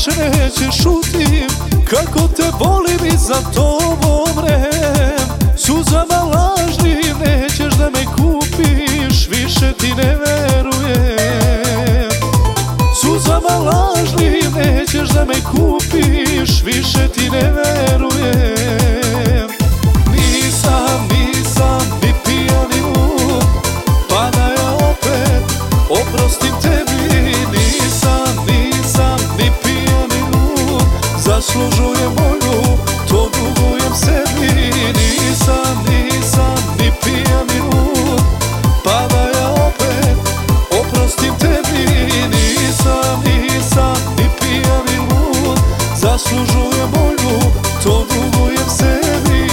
više nećeš šutim, kako te volim i za tobom vrem. Suzama lažnim nećeš da me kupiš, više ti ne verujem. Suzama lažnim nećeš da me kupiš, više ti ne verujem. Nisam ni pijan ni lud, pa da ja opet oprostim tebi. Nisam ni pijan ni lud, zaslužujem volju, to dugujem sebi. Nisam ni pijan ni lud, pa da ja opet oprostim tebi. Nisam ni pijan ni lud, zaslužujem volju, to dugujem sebi.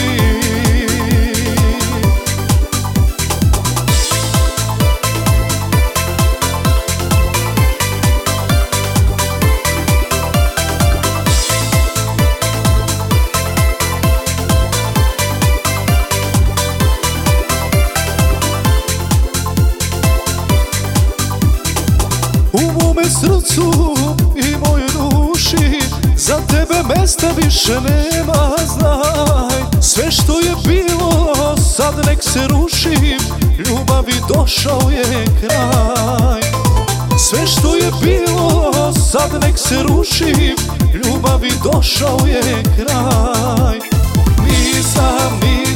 U mome srcu i mojoj duši za tebe mesta više nema, znaj. Sve što je bilo sad nek se ruši, ljubavi došao je kraj. Sve što je bilo sad nek se ruši, ljubavi došao je kraj. Nisam